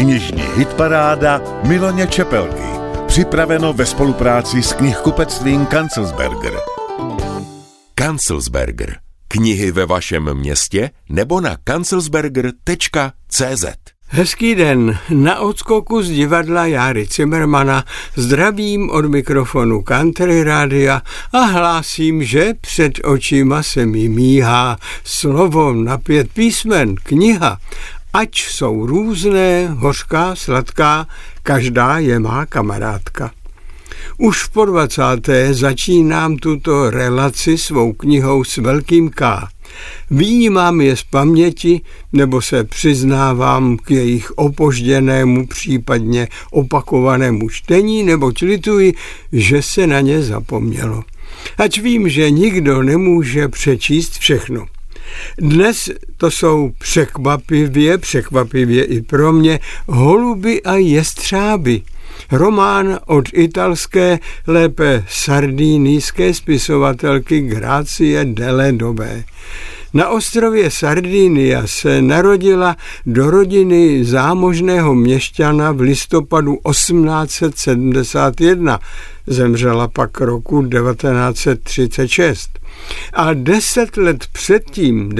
Knižní hitparáda Miloně Čepelky. Připraveno ve spolupráci s knihkupectvím Kanzelsberger. Kanzelsberger. Knihy ve vašem městě nebo na kanzelsberger.cz. Hezký den, na odskoku z divadla Járy Cimrmana zdravím od mikrofonu Country Rádia a hlásím, že před očima se mi míhá slovo na 5 písmen, kniha. Ať jsou různé, hořká, sladká, každá je má kamarádka. Už po 20. začínám tuto relaci svou knihou s velkým K. Vyjímám je z paměti, nebo se přiznávám k jejich opožděnému, případně opakovanému čtení, nebo lituji, že se na ně zapomnělo. Ač vím, že nikdo nemůže přečíst všechno. Dnes to jsou překvapivě i pro mě, Holuby a jestřáby. Román od italské, lépe sardinijské spisovatelky Grazie Deledové. Na ostrově Sardinia se narodila do rodiny zámožného měšťana v listopadu 1871. Zemřela pak roku 1936. A 10 let předtím,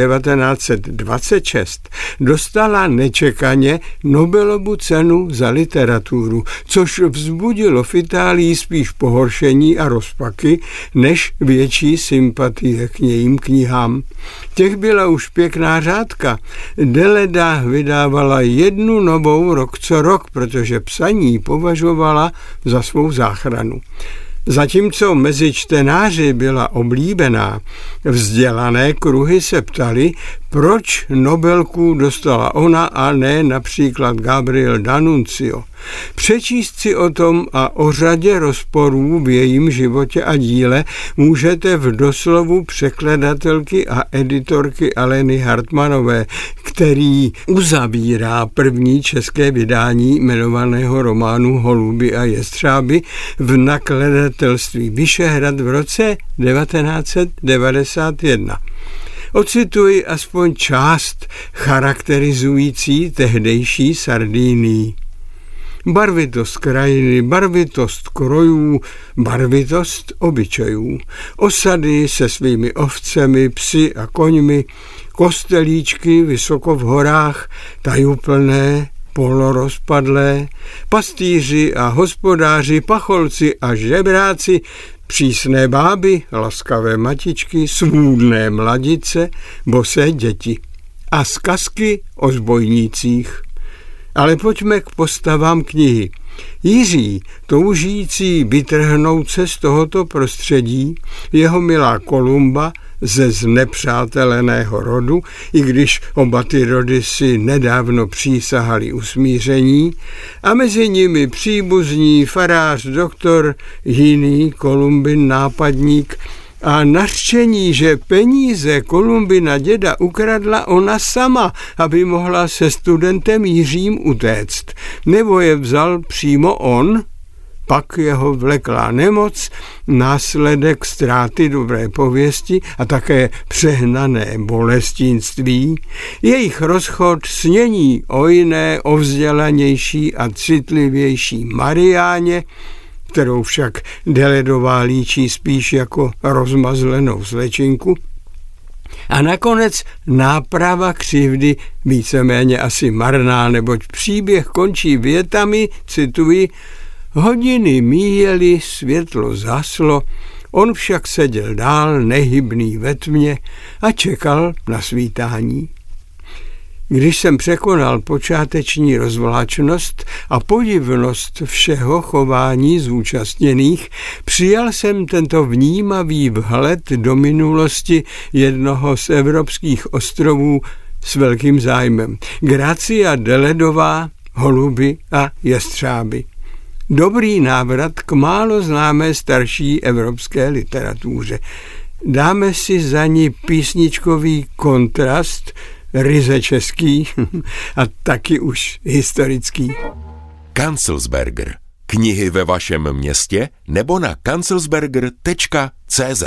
1926, dostala nečekaně Nobelovu cenu za literaturu, což vzbudilo v Itálii spíš pohoršení a rozpaky, než větší sympatie k jejím knihám. Těch byla už pěkná řádka. Deleda vydávala jednu novou rok co rok, protože psaní považovala za svou záchranu. Zatímco mezi čtenáři byla oblíbená, vzdělané kruhy se ptali, proč Nobelku dostala ona a ne například Gabriel D'Annunzio. Přečíst si o tom a o řadě rozporů v jejím životě a díle můžete v doslovu překladatelky a editorky Aleny Hartmanové, který uzavírá první české vydání jmenovaného románu Holuby a jestřáby v nakladatelství Vyšehrad v roce 1991. Ocituji aspoň část charakterizující tehdejší Sardinii. Barvitost krajiny, barvitost krojů, barvitost obyčejů. Osady se svými ovcemi, psy a koňmi, kostelíčky vysoko v horách, tajuplné, polorozpadlé, pastýři a hospodáři, pacholci a žebráci, přísné báby, laskavé matičky, svůdné mladice, bosé děti a zkazky o zbojnících. Ale pojďme k postavám knihy. Jiří, toužící vytrhnout se z tohoto prostředí, jeho milá Kolumba ze znepřáteleného rodu, i když oba ty rody si nedávno přísahali usmíření, a mezi nimi příbuzní farář, doktor, jiný Kolumbin nápadník a nařčení, že peníze Kolumbina děda ukradla ona sama, aby mohla se studentem Jiřím utéct. Nebo je vzal přímo on, pak jeho vleklá nemoc, následek ztráty dobré pověsti a také přehnané bolestínství, jejich rozchod snění o jiné, o vzdělanější a citlivější Mariáně, kterou však Deledová líčí spíš jako rozmazlenou slečinku, a nakonec náprava křivdy, víceméně asi marná, neboť příběh končí větami, cituji, hodiny míjely, světlo zaslo, on však seděl dál nehybný ve tmě a čekal na svítání. Když jsem překonal počáteční rozvláčnost a podivnost všeho chování zúčastněných, přijal jsem tento vnímavý vhled do minulosti jednoho z evropských ostrovů s velkým zájmem. Grazie Deledová, Holuby a jestřáby. Dobrý návrat k málo známé starší evropské literatuře. Dáme si za ní písničkový kontrast, ryze český a taky už historický. Kanzelsberger. Knihy ve vašem městě nebo na kanzelsberger.cz.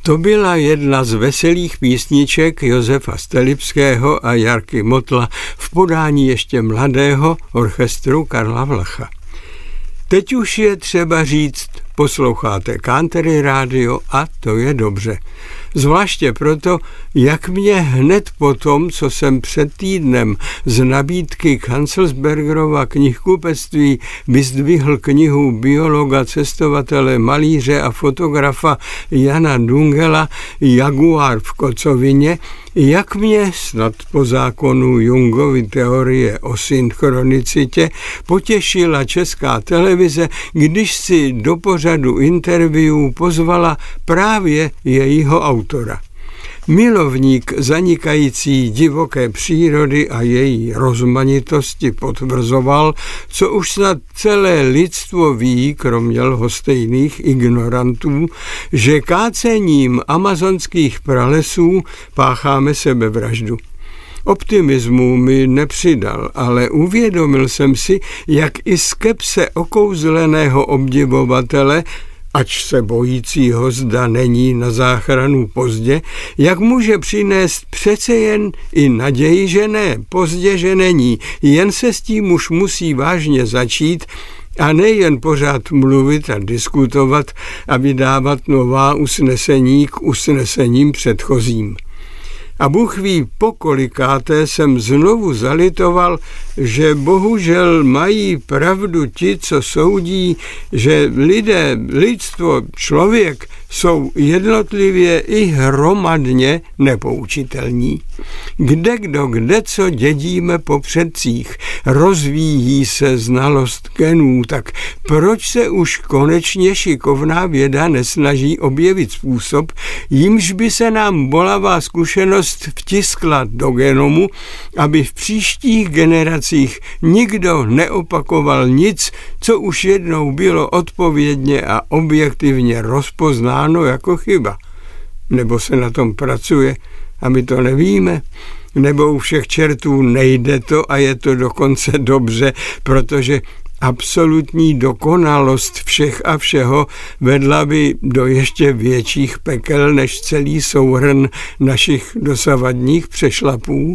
To byla jedna z veselých písniček Josefa Stelipského a Jarky Motla v podání ještě mladého orchestru Karla Vlacha. Teď už je třeba říct, posloucháte Country Radio a to je dobře. Zvláště proto, jak mě hned po tom, co jsem před týdnem z nabídky Kanzelsbergerova knihkupectví vyzdvihl knihu biologa, cestovatele, malíře a fotografa Jana Dungela Jaguar v kocovině, jak mě snad po zákonu Jungovy teorie o synchronicitě potěšila Česká televize, když si do pořadu interview pozvala právě jejího autora. Milovník zanikající divoké přírody a její rozmanitosti potvrzoval, co už snad celé lidstvo ví, kromě lhostejných ignorantů, že kácením amazonských pralesů pácháme sebevraždu. Optimismu mi nepřidal, ale uvědomil jsem si, jak i skepse okouzleného obdivovatele, ač se bojícího zda není na záchranu pozdě, jak může přinést přece jen i naději, že ne, pozdě, že není, jen se s tím už musí vážně začít a nejen pořád mluvit a diskutovat a vydávat nová usnesení k usnesením předchozím. A Bůh ví, pokolikáté jsem znovu zalitoval, že bohužel mají pravdu ti, co soudí, že lidé, lidstvo, člověk jsou jednotlivě i hromadně nepoučitelní. Kde co dědíme po předcích, rozvíjí se znalost genů, tak proč se už konečně šikovná věda nesnaží objevit způsob, jímž by se nám bolavá zkušenost vtiskla do genomu, aby v příštích generacích nikdo neopakoval nic, co už jednou bylo odpovědně a objektivně rozpoznáno jako chyba. Nebo se na tom pracuje a my to nevíme, nebo u všech čertů nejde to a je to dokonce dobře, protože absolutní dokonalost všech a všeho vedla by do ještě větších pekel než celý souhrn našich dosavadních přešlapů.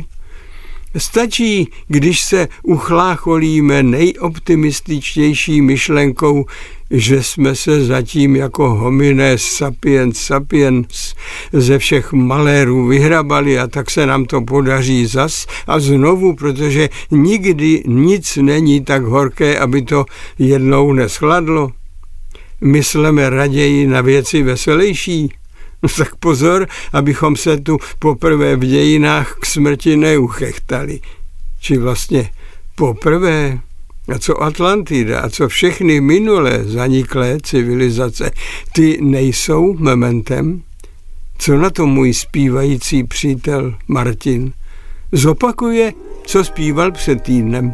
Stačí, když se uchlácholíme nejoptimističtější myšlenkou, že jsme se zatím jako homines sapiens ze všech malérů vyhrabali a tak se nám to podaří zas a znovu, protože nikdy nic není tak horké, aby to jednou neschladlo. Mysleme raději na věci veselější. Tak pozor, abychom se tu poprvé v dějinách k smrti neuchechtali. Či vlastně poprvé. A co Atlantida a co všechny minulé zaniklé civilizace, ty nejsou mementem? Co na to můj zpívající přítel Martin? Zopakuje, co zpíval před týdnem.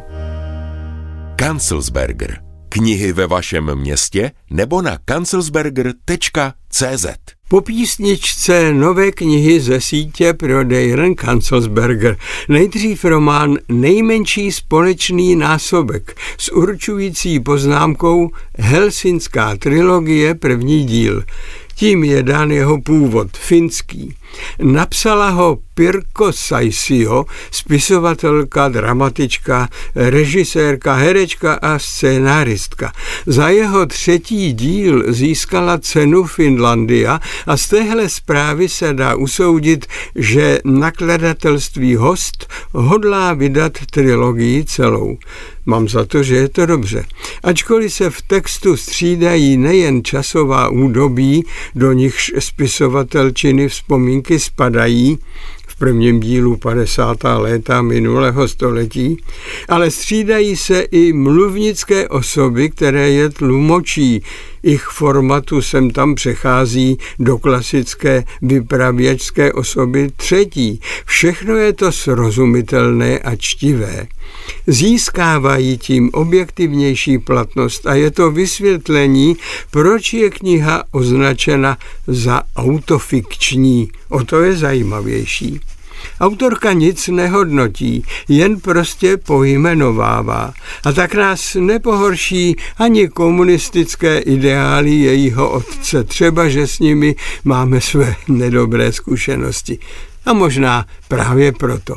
Kanzelsberger. Knihy ve vašem městě nebo na kanzelsberger.cz. Po písničce nové knihy ze sítě prodejen Kanzelsberger. Nejdřív román Nejmenší společný násobek s určující poznámkou Helsinská trilogie první díl. Tím je dán jeho původ, finský. Napsala ho Pirkko Saisio, spisovatelka, dramatička, režisérka, herečka a scénáristka. Za jeho třetí díl získala cenu Finlandia a z téhle zprávy se dá usoudit, že nakladatelství Host hodlá vydat trilogii celou. Mám za to, že je to dobře. Ačkoliv se v textu střídají nejen časová údobí, do nichž spisovatelčiny vzpomínky spadají, v prvním dílu 50. léta minulého století, ale střídají se i mluvnické osoby, které je tlumočí. Ich formatu sem tam přechází do klasické vypravěčské osoby třetí. Všechno je to srozumitelné a čtivé. Získávají tím objektivnější platnost a je to vysvětlení, proč je kniha označena za autofikční. O to je zajímavější. Autorka nic nehodnotí, jen prostě pojmenovává. A tak nás nepohorší ani komunistické ideály jejího otce, třeba že s nimi máme své nedobré zkušenosti. A možná právě proto.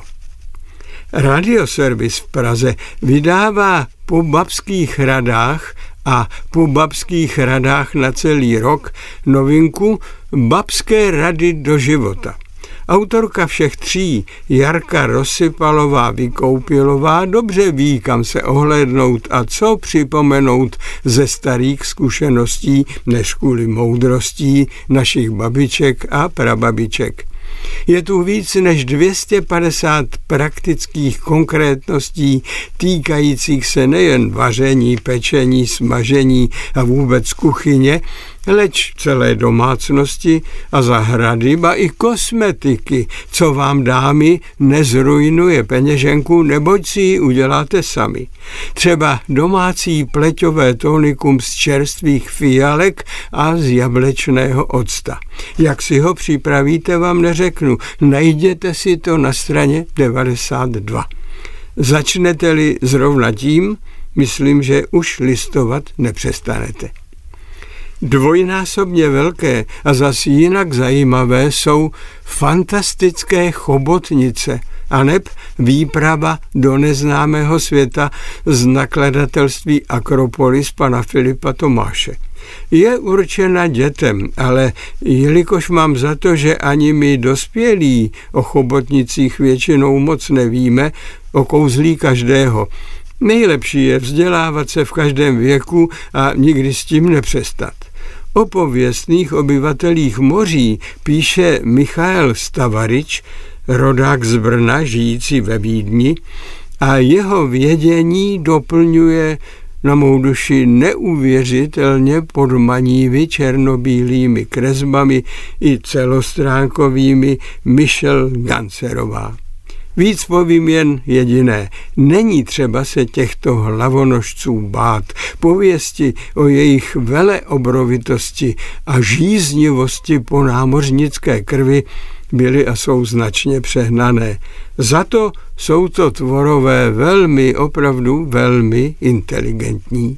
Radioservis v Praze vydává po Babských radách a po Babských radách na celý rok novinku Babské rady do života. Autorka všech tří, Jarka Rozsypalová Vykoupilová, dobře ví, kam se ohlédnout a co připomenout ze starých zkušeností než kvůli moudrostí našich babiček a prababiček. Je tu víc než 250 praktických konkrétností týkajících se nejen vaření, pečení, smažení a vůbec kuchyně, leč celé domácnosti a zahrady, ba i kosmetiky, co vám, dámy, nezrujnuje peněženku, neboť si ji uděláte sami. Třeba domácí pleťové tonikum z čerstvých fialek a z jablečného octa. Jak si ho připravíte, vám neřeknu. Najděte si to na straně 92. Začnete-li zrovna tím, myslím, že už listovat nepřestanete. Dvojnásobně velké a zas jinak zajímavé jsou fantastické chobotnice aneb výprava do neznámého světa z nakladatelství Akropolis pana Filipa Tomáše. Je určena dětem, ale jelikož mám za to, že ani my dospělí o chobotnicích většinou moc nevíme, okouzlí každého. Nejlepší je vzdělávat se v každém věku a nikdy s tím nepřestat. O pověstných obyvatelích moří píše Michael Stavarič, rodák z Brna, žijící ve Vídni, a jeho vědění doplňuje na mou duši neuvěřitelně podmanívy černobílými kresbami i celostránkovými Michelle Gancerová. Víc povím jen jediné. Není třeba se těchto hlavonožců bát. Pověsti o jejich veleobrovitosti a žíznivosti po námořnické krvi byly a jsou značně přehnané. Za to jsou to tvorové opravdu velmi inteligentní.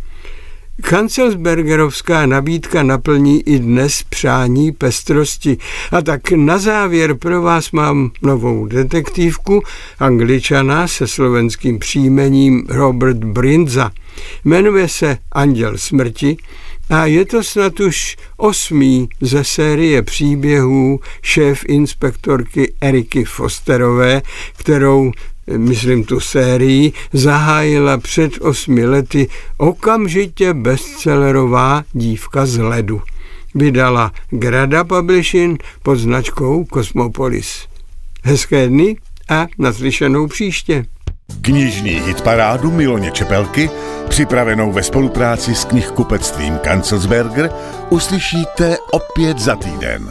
Kancelsbergerovská nabídka naplní i dnes přání pestrosti. A tak na závěr pro vás mám novou detektivku, Angličana se slovenským příjmením Robert Brindza. Jmenuje se Anděl smrti a je to snad už 8. ze série příběhů šéf-inspektorky Eriky Fosterové, kterou, myslím tu sérii, zahájila před 8 lety okamžitě bestsellerová Dívka z ledu. Vydala Grada Publishing pod značkou Cosmopolis. Hezké dny a naslyšenou příště. Knižní hitparádu Miloně Čepelky, připravenou ve spolupráci s knihkupectvím Kanzelsberger, uslyšíte opět za týden.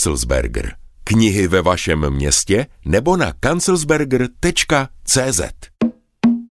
Kanzelsberger. Knihy ve vašem městě nebo na kanzelsberger.cz